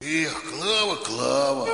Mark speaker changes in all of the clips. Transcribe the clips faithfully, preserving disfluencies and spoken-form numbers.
Speaker 1: Эх, Клава, Клава.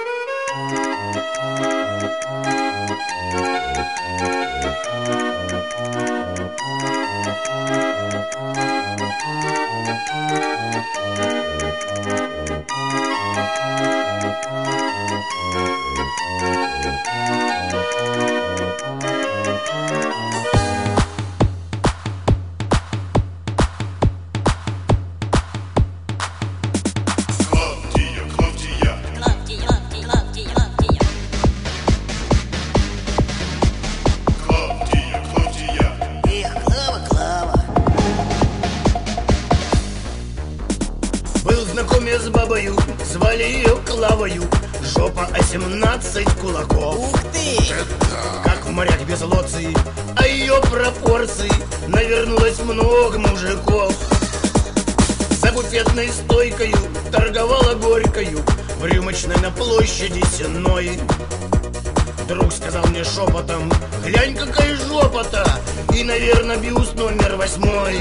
Speaker 2: Был знакомый с бабою, звали ее Клавою. Жопа а семнадцать кулаков.
Speaker 3: Ух ты!
Speaker 2: Как в морях без лоций, а ее пропорций навернулось много мужиков. За буфетной стойкою торговала горькою в рюмочной на площади Сенной. Друг сказал мне шепотом: глянь, какая жопа-то! И, наверное, бюст номер восьмой.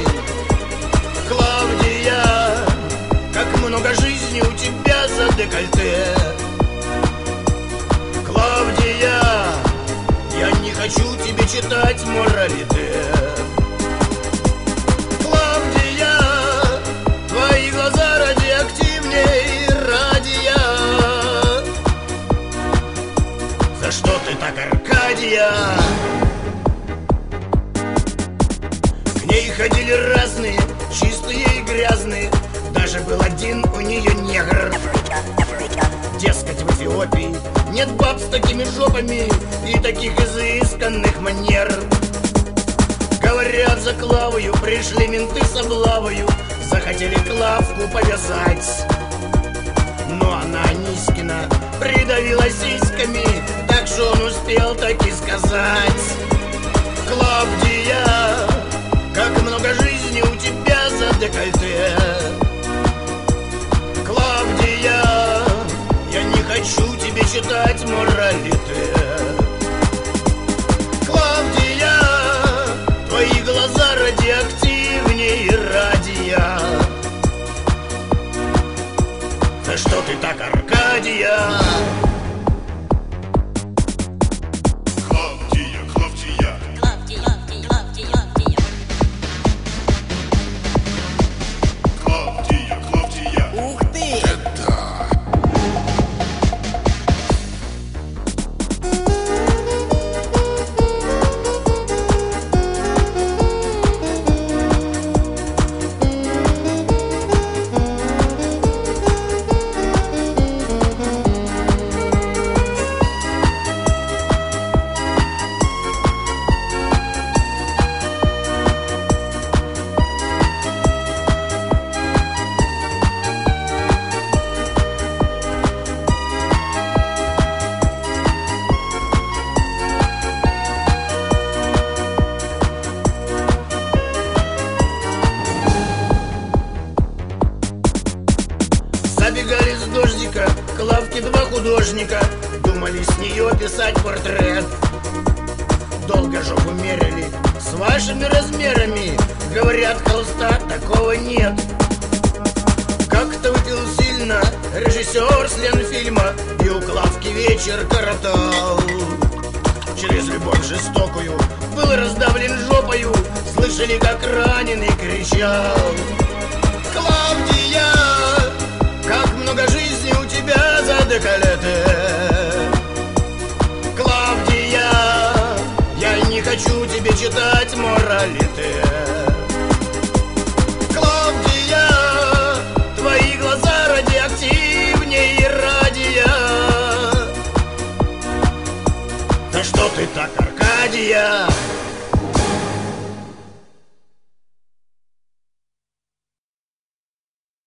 Speaker 2: Клавдия, как много жизни у тебя за декольте. Клавдия, я не хочу тебе читать моралите. Клавдия, твои глаза радиоактивней радия. За что ты так, Аркадия? К ней ходили разные, чистые и грязные. Даже был один у нее негр. Дескать, в Эфиопии нет баб с такими жопами и таких изысканных манер. Говорят, за Клавою пришли менты с облавою, захотели Клавку повязать. Но она Низкина придавила сиськами, так что он успел таки сказать: Клавдия, как много жизни у тебя за декольте. Клавдия, я не хочу тебе читать моралите. Клавдия, твои глаза радиоактивнее радия. За что ты так, Аркадия?
Speaker 1: Клавдия, Клавдия. Клавдия, Клавдия.
Speaker 3: Ух ты!
Speaker 2: Забегали с дождика к Клавке два художника, думали с нее писать портрет. Долго жопу мерили с вашими размерами, говорят, холста такого нет. Как-то выпил сильно режиссер с Ленфильма и у Клавки вечер коротал. Через любовь жестокую был раздавлен жопою, слышали, как раненый кричал: Клавдия, как много жизни у тебя за декольте. Клавдия, я не хочу тебе читать моралите. Клавдия, твои глаза радиоактивнее радия. За что ты так, Аркадия?